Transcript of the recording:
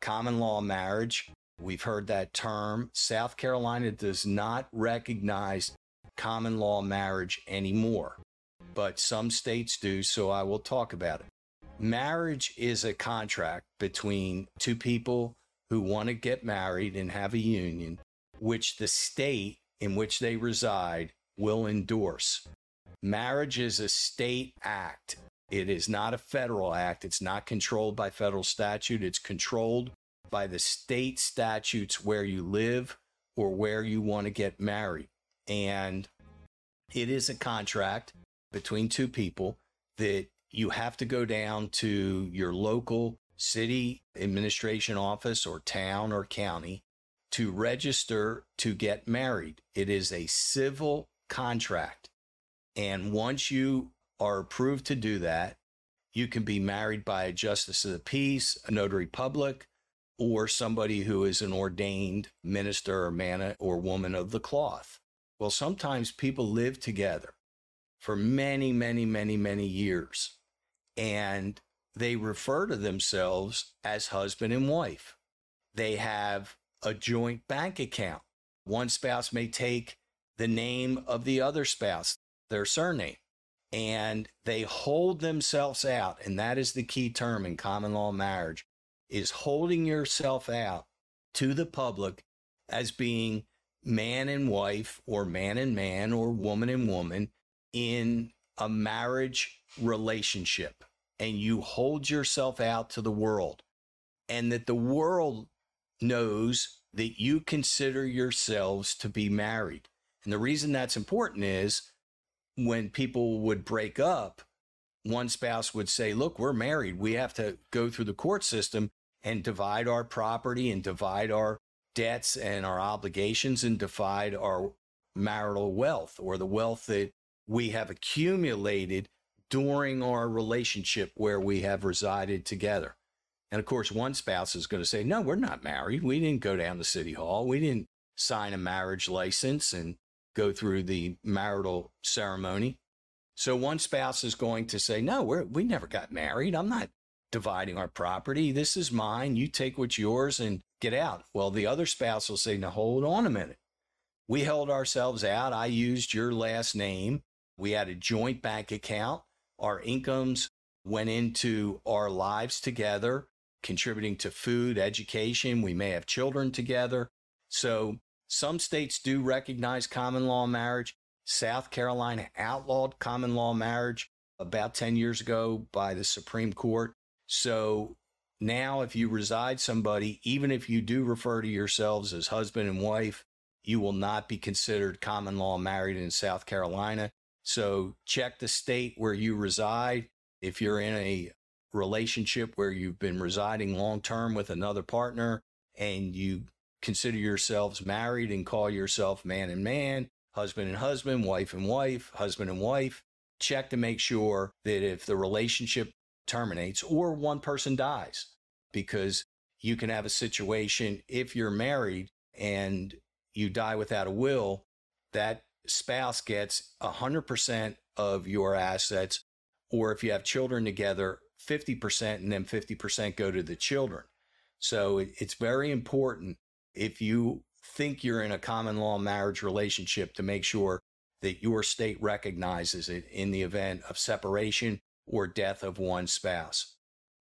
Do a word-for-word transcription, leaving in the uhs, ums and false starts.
common law marriage. We've heard that term. South Carolina does not recognize common law marriage anymore, but some states do, so I will talk about it. Marriage is a contract between two people who want to get married and have a union, which the state in which they reside will endorse. Marriage is a state act. It is not a federal act. It's not controlled by federal statute. It's controlled by the state statutes where you live or where you want to get married. And it is a contract between two people that you have to go down to your local city administration office or town or county to register to get married. It is a civil contract. And once you are approved to do that, you can be married by a justice of the peace, a notary public, or somebody who is an ordained minister or man or woman of the cloth. Well, sometimes people live together for many, many, many, many years, and they refer to themselves as husband and wife. They have a joint bank account. One spouse may take the name of the other spouse, their surname, and they hold themselves out. And that is the key term in common law marriage, is holding yourself out to the public as being man and wife or man and man or woman and woman in a marriage relationship. And you hold yourself out to the world, and that the world knows that you consider yourselves to be married. And the reason that's important is when people would break up, one spouse would say, look, we're married. We have to go through the court system and divide our property and divide our debts and our obligations and divide our marital wealth, or the wealth that we have accumulated during our relationship where we have resided together. And of course, one spouse is going to say, no, we're not married. We didn't go down to City Hall. We didn't sign a marriage license and go through the marital ceremony. So one spouse is going to say, no, we're, we never got married. I'm not dividing our property. This is mine. You take what's yours and get out. Well, the other spouse will say, now, hold on a minute. We held ourselves out. I used your last name. We had a joint bank account. Our incomes went into our lives together, contributing to food, education. We may have children together. So some states do recognize common law marriage. South Carolina outlawed common law marriage about ten years ago by the Supreme Court. So now if you reside somebody, even if you do refer to yourselves as husband and wife, you will not be considered common law married in South Carolina. So check the state where you reside. If you're in a relationship where you've been residing long-term with another partner and you consider yourselves married and call yourself man and man, husband and husband, wife and wife, husband and wife, check to make sure that if the relationship terminates or one person dies, because you can have a situation if you're married and you die without a will, that spouse gets one hundred percent of your assets, or if you have children together, fifty percent, and then fifty percent go to the children. So it's very important, if you think you're in a common law marriage relationship, to make sure that your state recognizes it in the event of separation or death of one spouse.